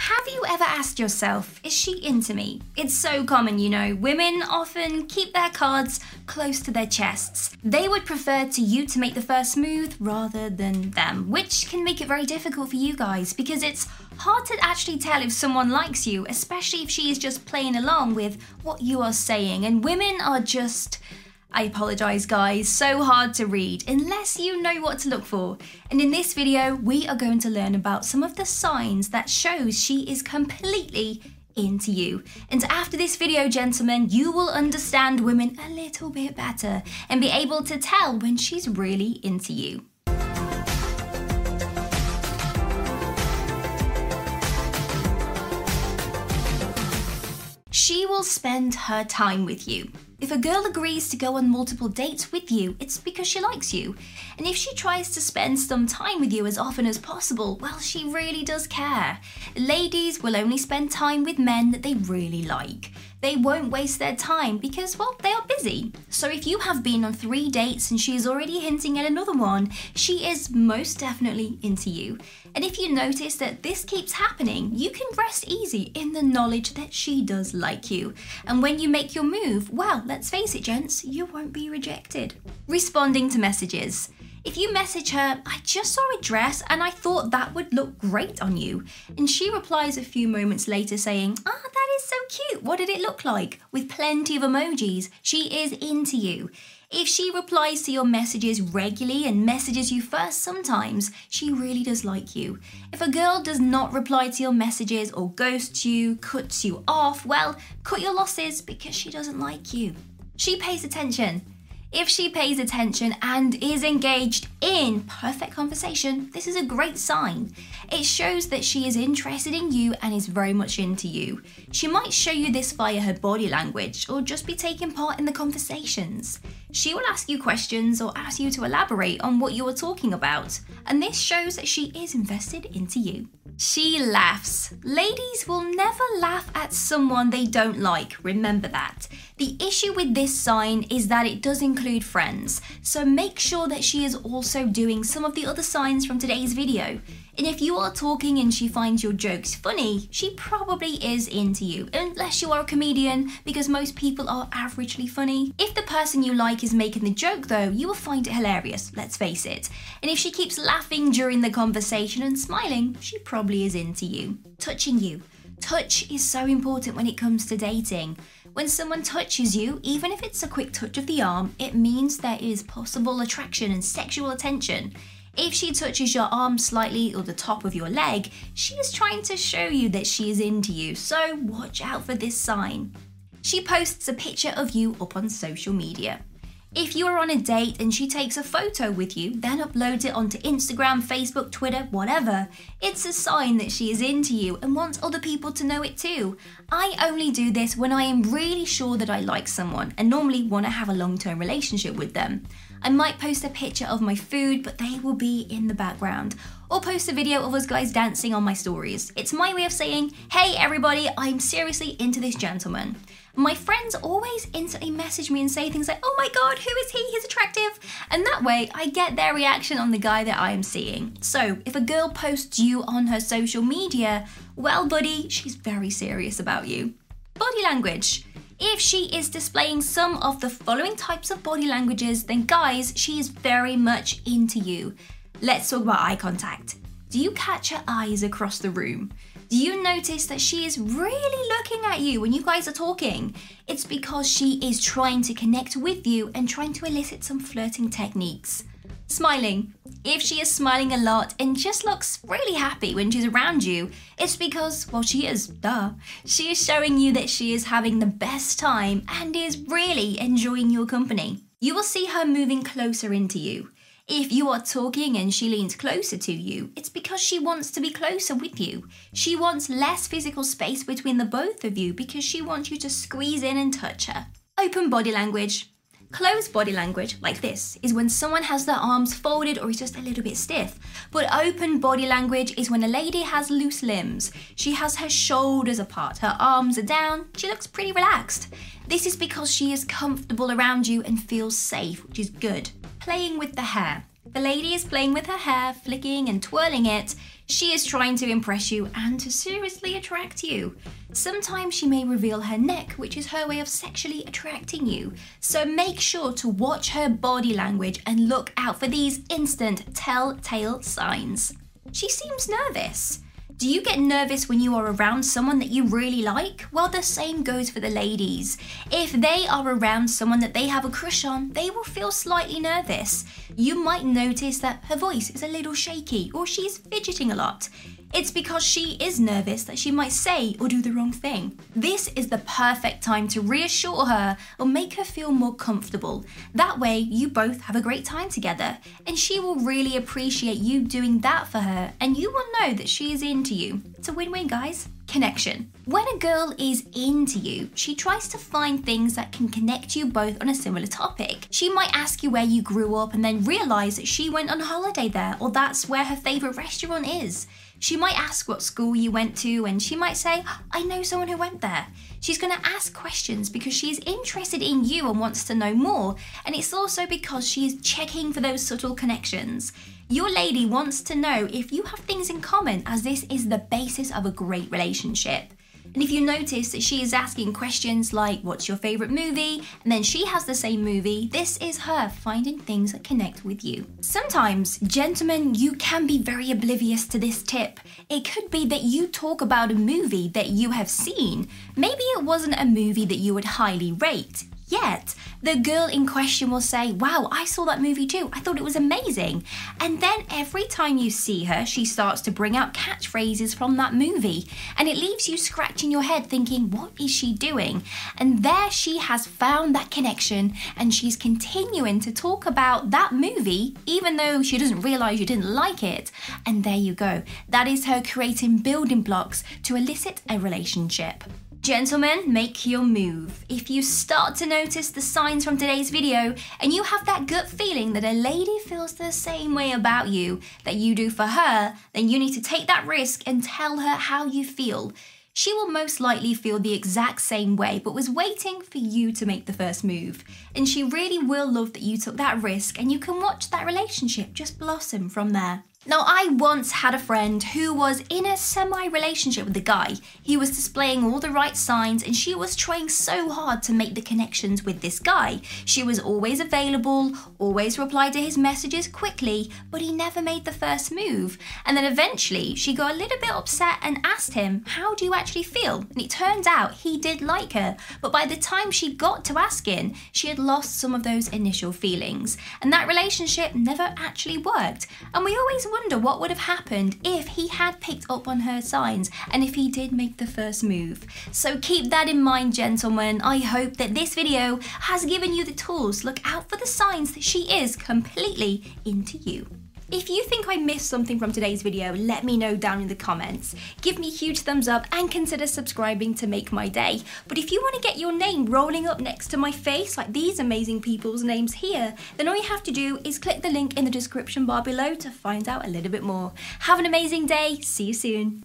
Have you ever asked yourself, is she into me? It's so common, you know. Women often keep their cards close to their chests. They would prefer you to make the first move rather than them, which can make it very difficult for you guys because it's hard to actually tell if someone likes you, especially if she is just playing along with what you are saying. And women are just, I apologise guys, so hard to read unless you know what to look for. And in this video, we are going to learn about some of the signs that shows she is completely into you. And after this video, gentlemen, you will understand women a little bit better and be able to tell when she's really into you. She will spend her time with you. If a girl agrees to go on multiple dates with you, it's because she likes you. And if she tries to spend some time with you as often as possible, well, she really does care. Ladies will only spend time with men that they really like. They won't waste their time because, well, they are busy. So if you have been on 3 dates and she is already hinting at another one, she is most definitely into you. And if you notice that this keeps happening, you can rest easy in the knowledge that she does like you. And when you make your move, well, let's face it, gents, you won't be rejected. Responding to messages. If you message her, I just saw a dress and I thought that would look great on you. And she replies a few moments later saying, that is so cute. What did it look like? With plenty of emojis. She is into you. If she replies to your messages regularly and messages you first sometimes, she really does like you. If a girl does not reply to your messages or ghosts you, cuts you off, well, cut your losses because she doesn't like you. She pays attention. If she pays attention and is engaged in perfect conversation, this is a great sign. It shows that she is interested in you and is very much into you. She might show you this via her body language or just be taking part in the conversations. She will ask you questions or ask you to elaborate on what you are talking about, and this shows that she is invested into you. She laughs. Ladies will never laugh at someone they don't like, remember that. The issue with this sign is that it does include friends, so make sure that she is also doing some of the other signs from today's video. And if you are talking and she finds your jokes funny, she probably is into you, unless you are a comedian, because most people are averagely funny. If the person you like is making the joke though, you will find it hilarious, let's face it. And if she keeps laughing during the conversation and smiling, she probably is into you. Touching you. Touch is so important when it comes to dating. When someone touches you, even if it's a quick touch of the arm, it means there is possible attraction and sexual attention. If she touches your arm slightly or the top of your leg, she is trying to show you that she is into you, so watch out for this sign. She posts a picture of you up on social media. If you are on a date and she takes a photo with you, then uploads it onto Instagram, Facebook, Twitter, whatever, it's a sign that she is into you and wants other people to know it too. I only do this when I am really sure that I like someone and normally want to have a long-term relationship with them. I might post a picture of my food, but they will be in the background. Or post a video of us guys dancing on my stories. It's my way of saying, hey everybody, I'm seriously into this gentleman. My friends always instantly message me and say things like, oh my god, who is he? He's attractive. And that way, I get their reaction on the guy that I am seeing. So if a girl posts you on her social media, well buddy, she's very serious about you. Body language. If she is displaying some of the following types of body languages, then guys, she is very much into you. Let's talk about eye contact. Do you catch her eyes across the room? Do you notice that she is really looking at you when you guys are talking? It's because she is trying to connect with you and trying to elicit some flirting techniques. Smiling. If she is smiling a lot and just looks really happy when she's around you, it's because, well, she is, duh. She is showing you that she is having the best time and is really enjoying your company. You will see her moving closer into you. If you are talking and she leans closer to you, it's because she wants to be closer with you. She wants less physical space between the both of you because she wants you to squeeze in and touch her. Open body language. Closed body language, like this, is when someone has their arms folded or is just a little bit stiff. But open body language is when a lady has loose limbs. She has her shoulders apart, her arms are down, she looks pretty relaxed. This is because she is comfortable around you and feels safe, which is good. Playing with the hair. The lady is playing with her hair, flicking and twirling it. She is trying to impress you and to seriously attract you. Sometimes she may reveal her neck, which is her way of sexually attracting you. So make sure to watch her body language and look out for these instant telltale signs. She seems nervous. Do you get nervous when you are around someone that you really like? Well, the same goes for the ladies. If they are around someone that they have a crush on, they will feel slightly nervous. You might notice that her voice is a little shaky or she's fidgeting a lot. It's because she is nervous that she might say or do the wrong thing. This is the perfect time to reassure her or make her feel more comfortable. That way, you both have a great time together, and she will really appreciate you doing that for her, and you will know that she is into you. It's a win-win, guys. Connection. When a girl is into you, she tries to find things that can connect you both on a similar topic. She might ask you where you grew up and then realize that she went on holiday there, or that's where her favorite restaurant is. She might ask what school you went to, and she might say, I know someone who went there. She's going to ask questions because she's interested in you and wants to know more, and it's also because she is checking for those subtle connections. Your lady wants to know if you have things in common, as this is the basis of a great relationship. And if you notice that she is asking questions like, what's your favourite movie? And then she has the same movie, this is her finding things that connect with you. Sometimes, gentlemen, you can be very oblivious to this tip. It could be that you talk about a movie that you have seen. Maybe it wasn't a movie that you would highly rate. Yet, the girl in question will say, wow, I saw that movie too. I thought it was amazing. And then every time you see her, she starts to bring out catchphrases from that movie. And it leaves you scratching your head thinking, what is she doing? And there she has found that connection, and she's continuing to talk about that movie, even though she doesn't realize you didn't like it. And there you go. That is her creating building blocks to elicit a relationship. Gentlemen, make your move. If you start to notice the signs from today's video and you have that gut feeling that a lady feels the same way about you that you do for her, then you need to take that risk and tell her how you feel. She will most likely feel the exact same way, but was waiting for you to make the first move. And she really will love that you took that risk, and you can watch that relationship just blossom from there. Now, I once had a friend who was in a semi-relationship with a guy. He was displaying all the right signs, and she was trying so hard to make the connections with this guy. She was always available, always replied to his messages quickly, but he never made the first move. And then eventually, she got a little bit upset and asked him, how do you actually feel? And it turned out he did like her, but by the time she got to asking, she had lost some of those initial feelings. And that relationship never actually worked. And we always wonder what would have happened if he had picked up on her signs and if he did make the first move. So keep that in mind, gentlemen. I hope that this video has given you the tools to look out for the signs that she is completely into you. If you think I missed something from today's video, let me know down in the comments. Give me a huge thumbs up and consider subscribing to make my day. But if you want to get your name rolling up next to my face, like these amazing people's names here, then all you have to do is click the link in the description bar below to find out a little bit more. Have an amazing day. See you soon.